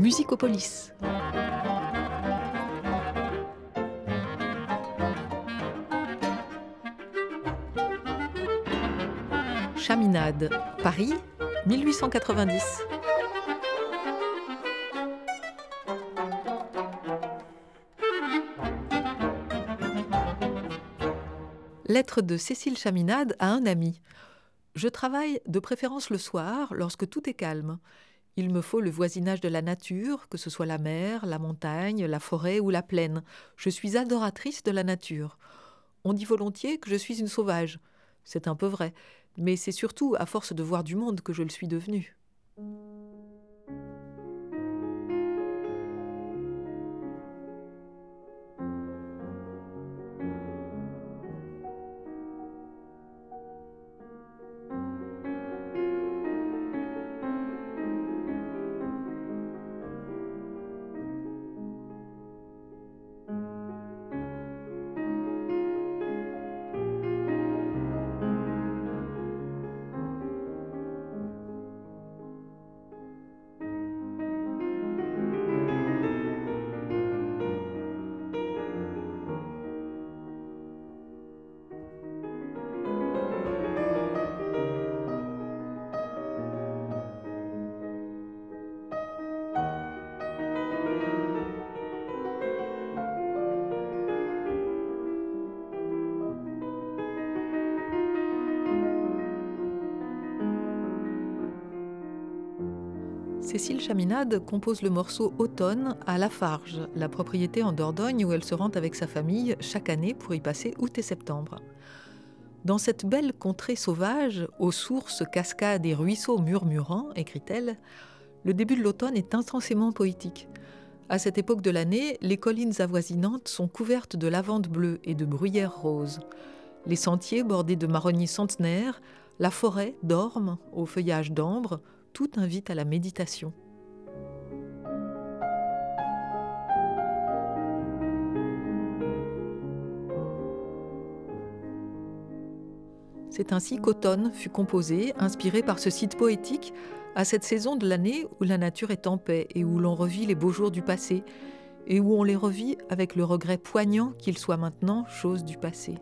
Musicopolis. Chaminade, Paris, 1890. Lettre de Cécile Chaminade à un ami. Je travaille de préférence le soir, lorsque tout est calme. Il me faut le voisinage de la nature, que ce soit la mer, la montagne, la forêt ou la plaine. Je suis adoratrice de la nature. On dit volontiers que je suis une sauvage. C'est un peu vrai, mais c'est surtout à force de voir du monde que je le suis devenue. Cécile Chaminade compose le morceau Automne à Lafarge, la propriété en Dordogne où elle se rend avec sa famille chaque année pour y passer août et septembre. Dans cette belle contrée sauvage, aux sources, cascades et ruisseaux murmurants, écrit-elle, le début de l'automne est intensément poétique. À cette époque de l'année, les collines avoisinantes sont couvertes de lavandes bleues et de bruyères roses. Les sentiers bordés de marronniers centenaires, la forêt dorme au feuillage d'ambre, tout invite à la méditation. C'est ainsi qu'Automne fut composé, inspiré par ce site poétique, à cette saison de l'année où la nature est en paix et où l'on revit les beaux jours du passé, et où on les revit avec le regret poignant qu'ils soient maintenant chose du passé.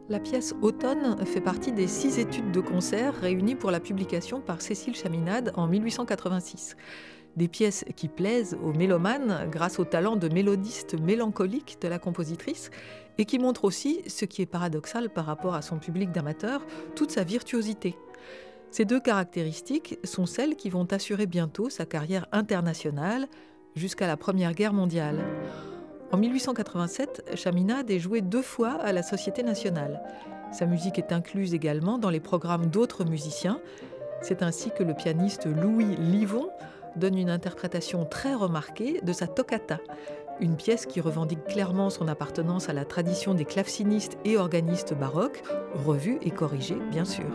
La pièce Automne fait partie des 6 études de concert réunies pour la publication par Cécile Chaminade en 1886. Des pièces qui plaisent aux mélomanes grâce au talent de mélodiste mélancolique de la compositrice et qui montrent aussi, ce qui est paradoxal par rapport à son public d'amateurs, toute sa virtuosité. Ces 2 caractéristiques sont celles qui vont assurer bientôt sa carrière internationale jusqu'à la Première Guerre mondiale. En 1887, Chaminade est jouée 2 fois à la Société nationale. Sa musique est incluse également dans les programmes d'autres musiciens. C'est ainsi que le pianiste Louis Livon donne une interprétation très remarquée de sa toccata, une pièce qui revendique clairement son appartenance à la tradition des clavecinistes et organistes baroques, revue et corrigée bien sûr.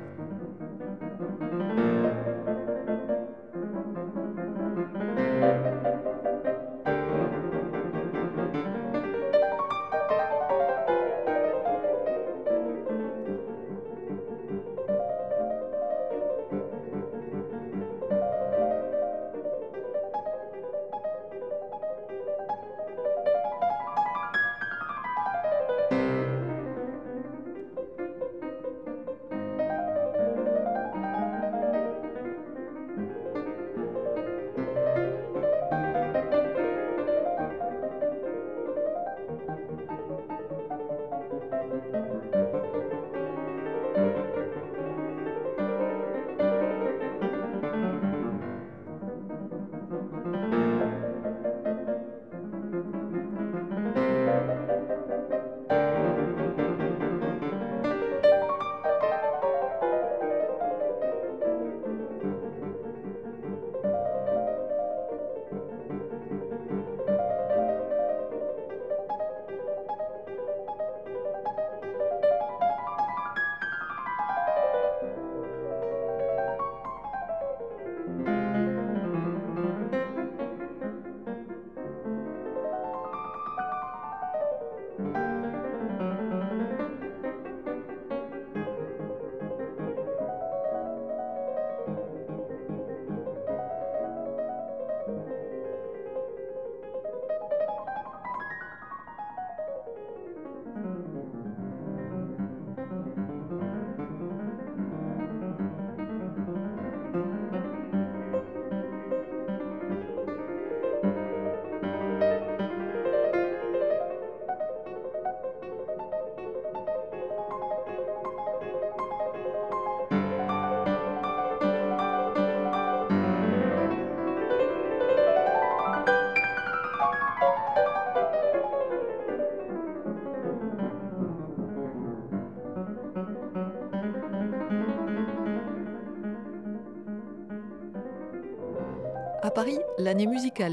À Paris, l'année musicale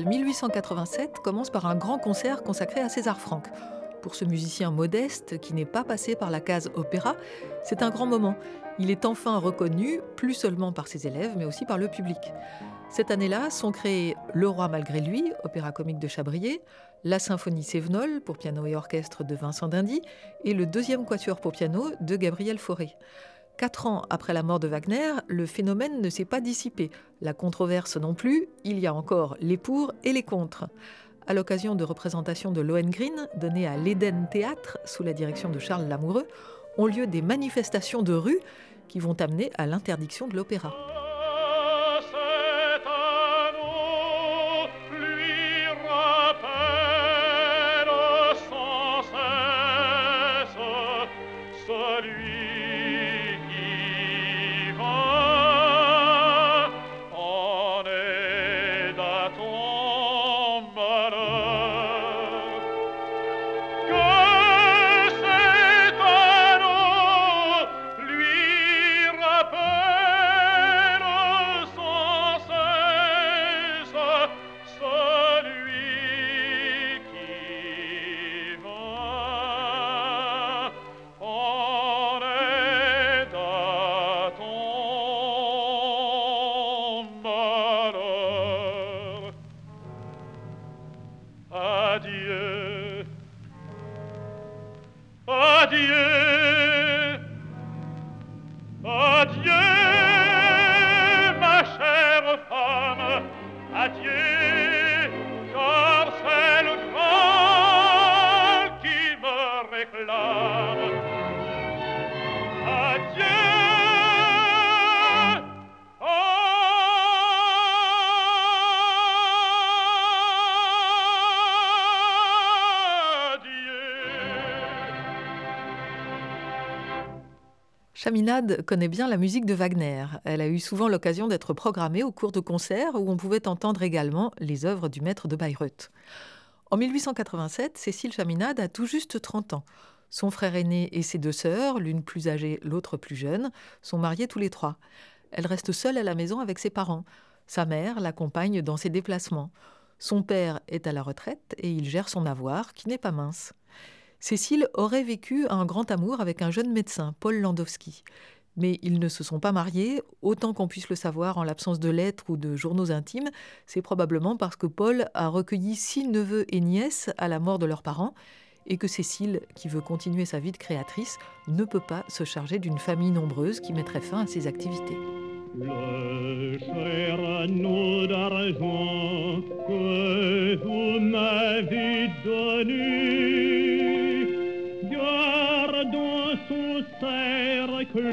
1887 commence par un grand concert consacré à César Franck. Pour ce musicien modeste qui n'est pas passé par la case opéra, c'est un grand moment. Il est enfin reconnu, plus seulement par ses élèves, mais aussi par le public. Cette année-là sont créés Le Roi malgré lui, opéra comique de Chabrier, la Symphonie Cévenol pour piano et orchestre de Vincent d'Indy et le 2e quatuor pour piano de Gabriel Fauré. 4 ans après la mort de Wagner, le phénomène ne s'est pas dissipé. La controverse non plus, il y a encore les pour et les contre. À l'occasion de représentations de Lohengrin, données à l'Éden Théâtre, sous la direction de Charles Lamoureux, ont lieu des manifestations de rue qui vont amener à l'interdiction de l'opéra. Adieu, adieu, adieu, ma chère femme, adieu, car c'est le grand qui me réclame. Chaminade connaît bien la musique de Wagner. Elle a eu souvent l'occasion d'être programmée au cours de concerts où on pouvait entendre également les œuvres du maître de Bayreuth. En 1887, Cécile Chaminade a tout juste 30 ans. Son frère aîné et ses deux sœurs, l'une plus âgée, l'autre plus jeune, sont mariés tous les trois. Elle reste seule à la maison avec ses parents. Sa mère l'accompagne dans ses déplacements. Son père est à la retraite et il gère son avoir, qui n'est pas mince. Cécile aurait vécu un grand amour avec un jeune médecin, Paul Landowski. Mais ils ne se sont pas mariés, autant qu'on puisse le savoir en l'absence de lettres ou de journaux intimes. C'est probablement parce que Paul a recueilli 6 neveux et nièces à la mort de leurs parents et que Cécile, qui veut continuer sa vie de créatrice, ne peut pas se charger d'une famille nombreuse qui mettrait fin à ses activités. Le cher anneau d'argent que vous m'avez donné, gardons son cercle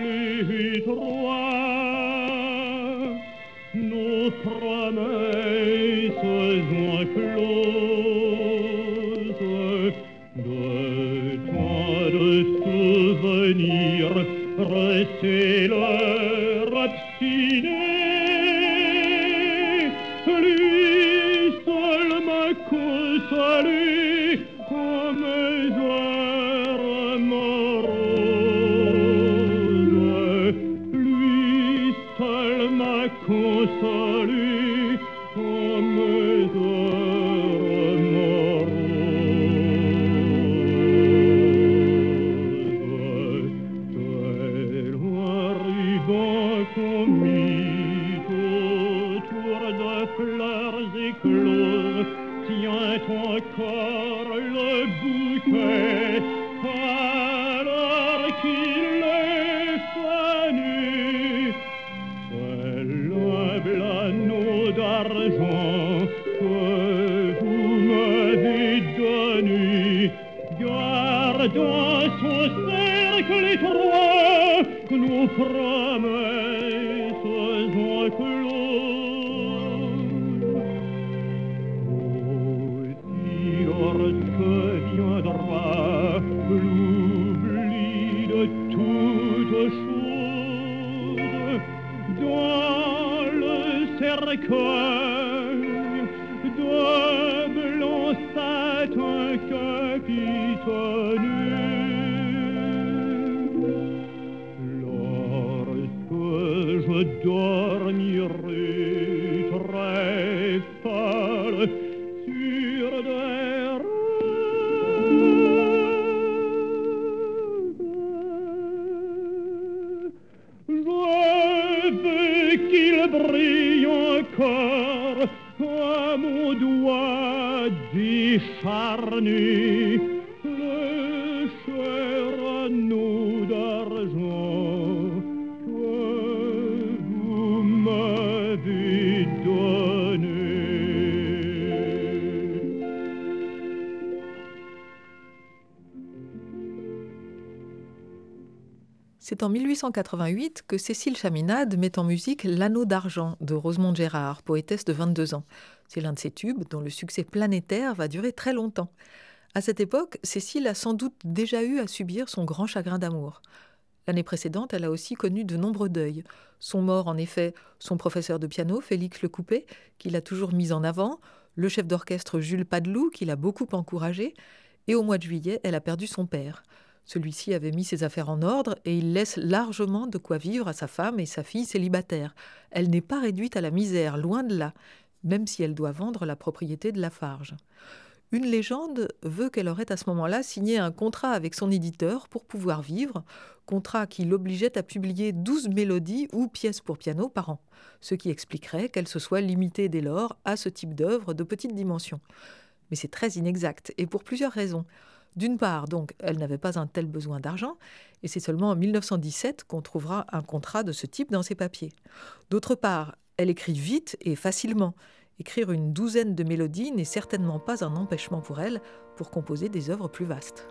étroit, nos promesses sont closes, de tant de souvenirs restés leur obstiné. Lui seul m'a consolé en mes heures moroses. Lui seul m'a consolé en mes heures moroses. Tel un ruban qu'on mit autour de fleurs écloses tient encore le bouquet alors qu'il est fané. Quel humble anneau d'argent que vous m'avez donné, gardant son cercle étroit, nos promesses sont closes. Aussi lorsque viendra l'oubli de toutes choses, dans le cercueil de blanc satin capitonné, lorsque je dormirai très pâle sur des roses, je veux qu'il brille encore à mon doigt décharné, le cher anneau d'argent que vous m'avez donné. C'est en 1888 que Cécile Chaminade met en musique L'Anneau d'argent de Rosemonde Gérard, poétesse de 22 ans. C'est l'un de ses tubes dont le succès planétaire va durer très longtemps. À cette époque, Cécile a sans doute déjà eu à subir son grand chagrin d'amour. L'année précédente, elle a aussi connu de nombreux deuils. Sont morts en effet son professeur de piano, Félix Lecoupé, qui l'a toujours mis en avant, le chef d'orchestre Jules Padeloup, qui l'a beaucoup encouragé, et au mois de juillet, elle a perdu son père. Celui-ci avait mis ses affaires en ordre et il laisse largement de quoi vivre à sa femme et sa fille célibataires. Elle n'est pas réduite à la misère, loin de là, même si elle doit vendre la propriété de Lafarge. Une légende veut qu'elle aurait à ce moment-là signé un contrat avec son éditeur pour pouvoir vivre, contrat qui l'obligeait à publier 12 mélodies ou pièces pour piano par an, ce qui expliquerait qu'elle se soit limitée dès lors à ce type d'œuvre de petite dimension. Mais c'est très inexact, et pour plusieurs raisons. D'une part, donc, elle n'avait pas un tel besoin d'argent, et c'est seulement en 1917 qu'on trouvera un contrat de ce type dans ses papiers. D'autre part, elle écrit vite et facilement. Écrire une douzaine de mélodies n'est certainement pas un empêchement pour elle pour composer des œuvres plus vastes.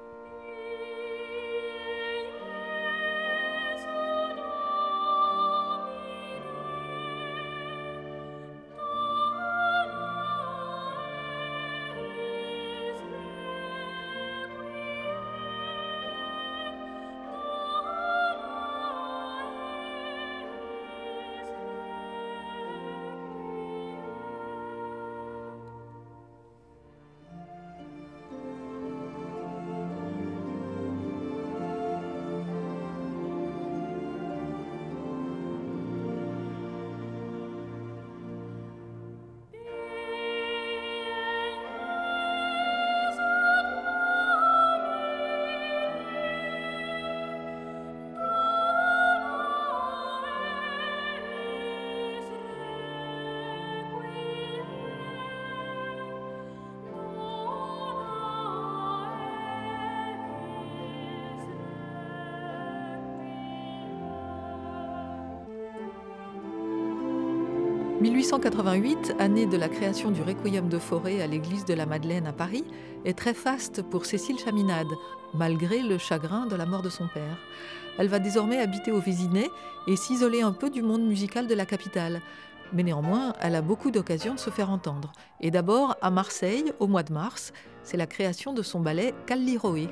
1888, année de la création du Requiem de Fauré à l'église de la Madeleine à Paris, est très faste pour Cécile Chaminade, malgré le chagrin de la mort de son père. Elle va désormais habiter au Vésinet et s'isoler un peu du monde musical de la capitale. Mais néanmoins, elle a beaucoup d'occasions de se faire entendre. Et d'abord à Marseille, au mois de mars, c'est la création de son ballet Kallirhoé.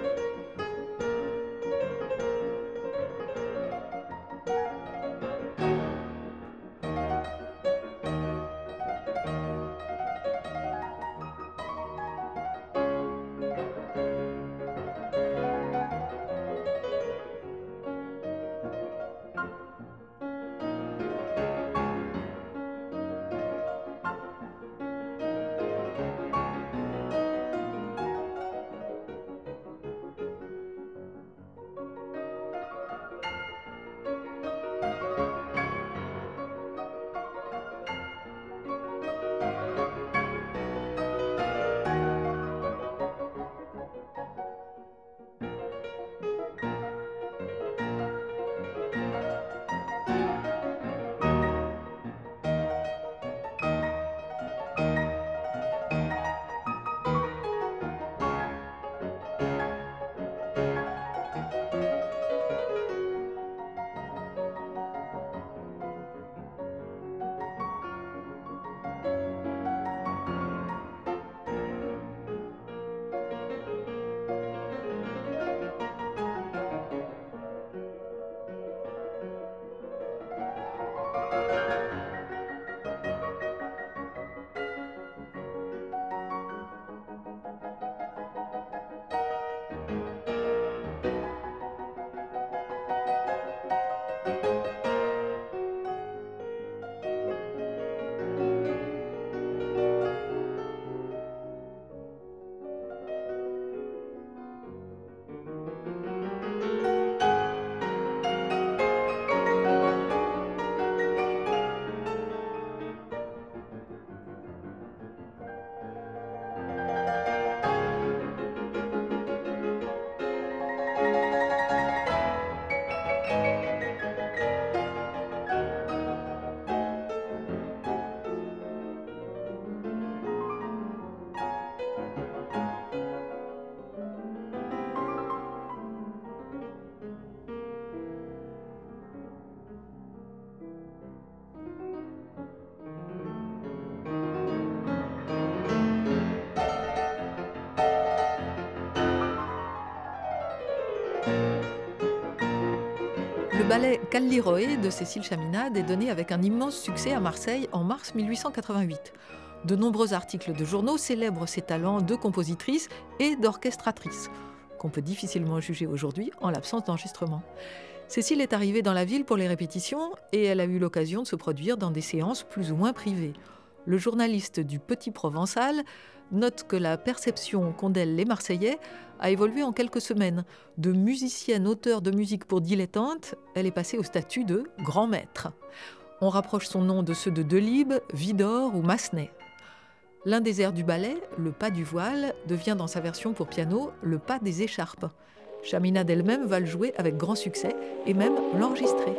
Le ballet Kallirhoé de Cécile Chaminade est donné avec un immense succès à Marseille en mars 1888. De nombreux articles de journaux célèbrent ses talents de compositrice et d'orchestratrice, qu'on peut difficilement juger aujourd'hui en l'absence d'enregistrement. Cécile est arrivée dans la ville pour les répétitions et elle a eu l'occasion de se produire dans des séances plus ou moins privées. Le journaliste du Petit Provençal note que la perception qu'ont d'elle les Marseillais a évolué en quelques semaines. De musicienne auteure de musique pour dilettante, elle est passée au statut de grand maître. On rapproche son nom de ceux de Delibes, Widor ou Massenet. L'un des airs du ballet, le pas du voile, devient dans sa version pour piano le pas des écharpes. Chaminade elle-même va le jouer avec grand succès et même l'enregistrer.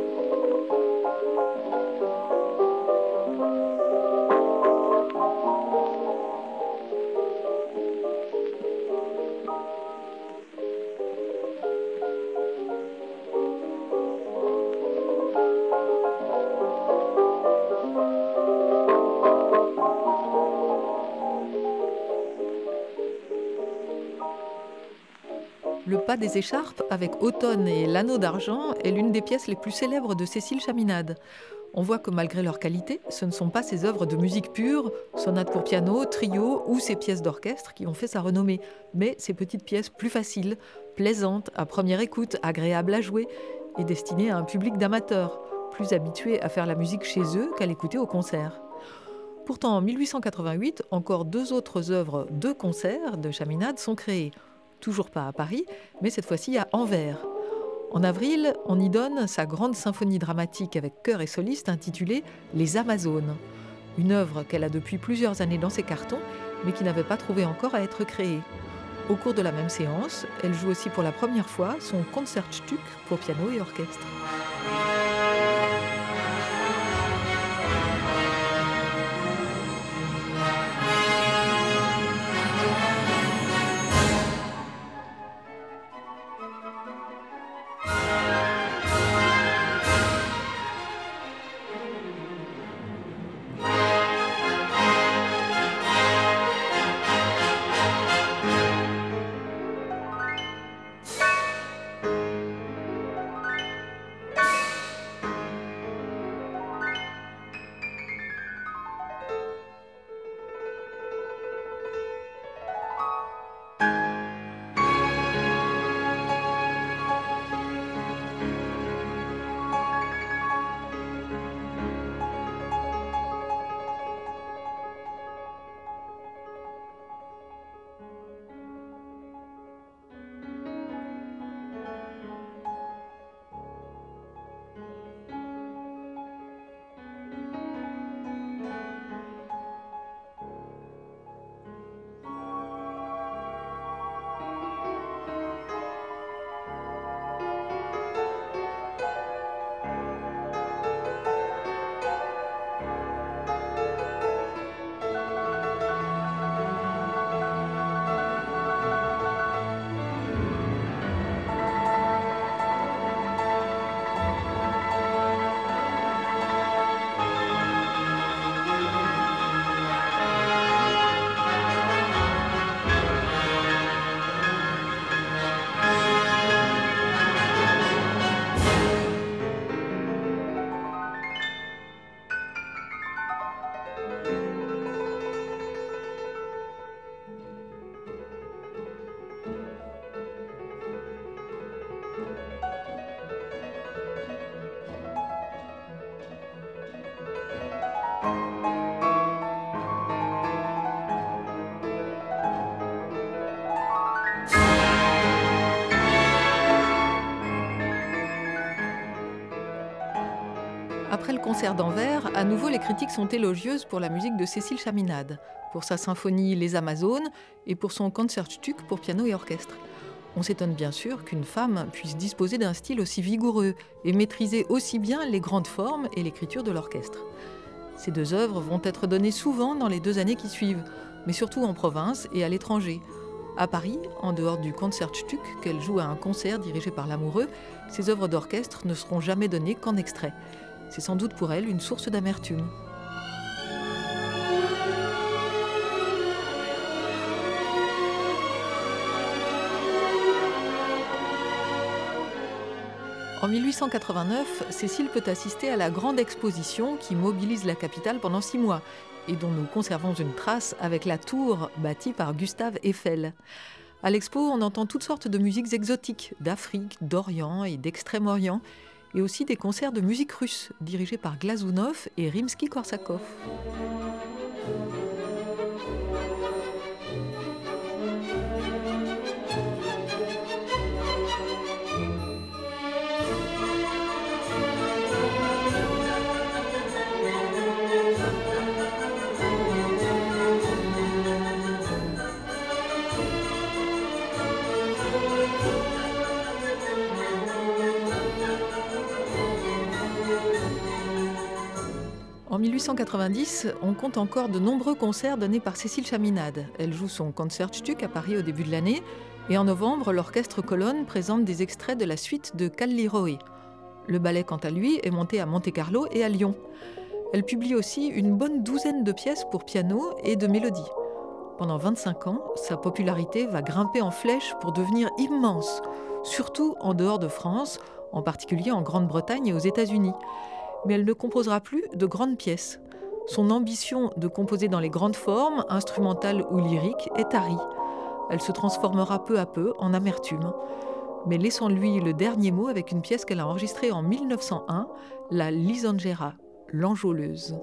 Le pas des écharpes avec Automne et l'anneau d'argent est l'une des pièces les plus célèbres de Cécile Chaminade. On voit que malgré leur qualité, ce ne sont pas ses œuvres de musique pure, sonates pour piano, trio ou ses pièces d'orchestre qui ont fait sa renommée, mais ces petites pièces plus faciles, plaisantes, à première écoute, agréables à jouer et destinées à un public d'amateurs, plus habitués à faire la musique chez eux qu'à l'écouter au concert. Pourtant, en 1888, encore 2 autres œuvres de concert de Chaminade sont créées. Toujours pas à Paris, mais cette fois-ci à Anvers. En avril, on y donne sa grande symphonie dramatique avec chœur et soliste intitulée « Les Amazones », une œuvre qu'elle a depuis plusieurs années dans ses cartons, mais qui n'avait pas trouvé encore à être créée. Au cours de la même séance, elle joue aussi pour la première fois son Concertstück pour piano et orchestre. Après le concert d'Anvers, à nouveau les critiques sont élogieuses pour la musique de Cécile Chaminade, pour sa symphonie Les Amazones et pour son Concertstück pour piano et orchestre. On s'étonne bien sûr qu'une femme puisse disposer d'un style aussi vigoureux et maîtriser aussi bien les grandes formes et l'écriture de l'orchestre. Ces deux œuvres vont être données souvent dans les 2 années qui suivent, mais surtout en province et à l'étranger. À Paris, en dehors du Concertstück qu'elle joue à un concert dirigé par l'amoureux, ces œuvres d'orchestre ne seront jamais données qu'en extrait. C'est sans doute pour elle une source d'amertume. En 1889, Cécile peut assister à la grande exposition qui mobilise la capitale pendant 6 mois et dont nous conservons une trace avec la tour bâtie par Gustave Eiffel. À l'expo, on entend toutes sortes de musiques exotiques, d'Afrique, d'Orient et d'Extrême-Orient, et aussi des concerts de musique russe dirigés par Glazunov et Rimsky-Korsakov. En 1890, on compte encore de nombreux concerts donnés par Cécile Chaminade. Elle joue son Concertstück à Paris au début de l'année, et en novembre, l'orchestre Colonne présente des extraits de la suite de Kalliröö. Le ballet, quant à lui, est monté à Monte-Carlo et à Lyon. Elle publie aussi une bonne douzaine de pièces pour piano et de mélodies. Pendant 25 ans, sa popularité va grimper en flèche pour devenir immense, surtout en dehors de France, en particulier en Grande-Bretagne et aux États-Unis. Mais elle ne composera plus de grandes pièces. Son ambition de composer dans les grandes formes, instrumentales ou lyriques, est tarie. Elle se transformera peu à peu en amertume. Mais laissons-lui le dernier mot avec une pièce qu'elle a enregistrée en 1901, la Lisangera, l'enjôleuse.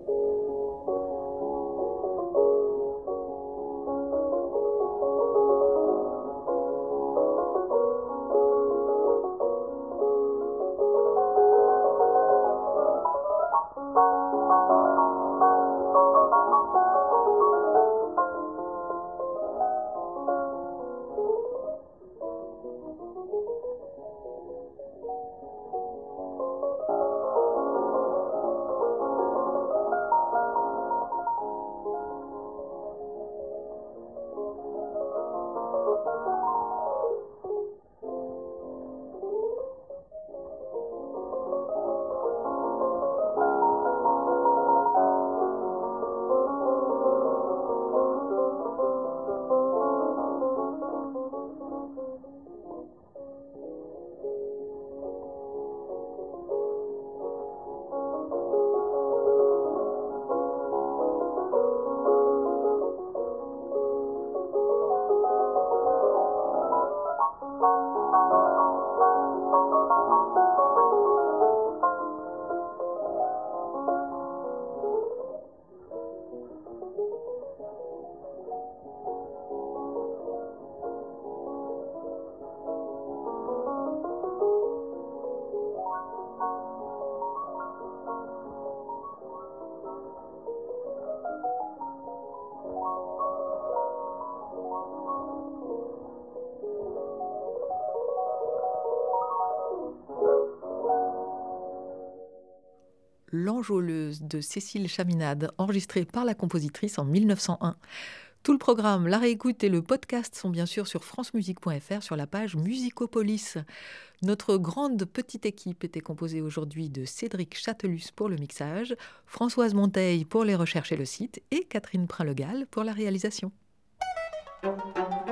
L'enjôleuse de Cécile Chaminade, enregistrée par la compositrice en 1901. Tout le programme, la réécoute et le podcast sont bien sûr sur francemusique.fr sur la page Musicopolis. Notre grande petite équipe était composée aujourd'hui de Cédric Chatelus pour le mixage, Françoise Monteil pour les recherches et le site et Catherine Prin-Legal pour la réalisation.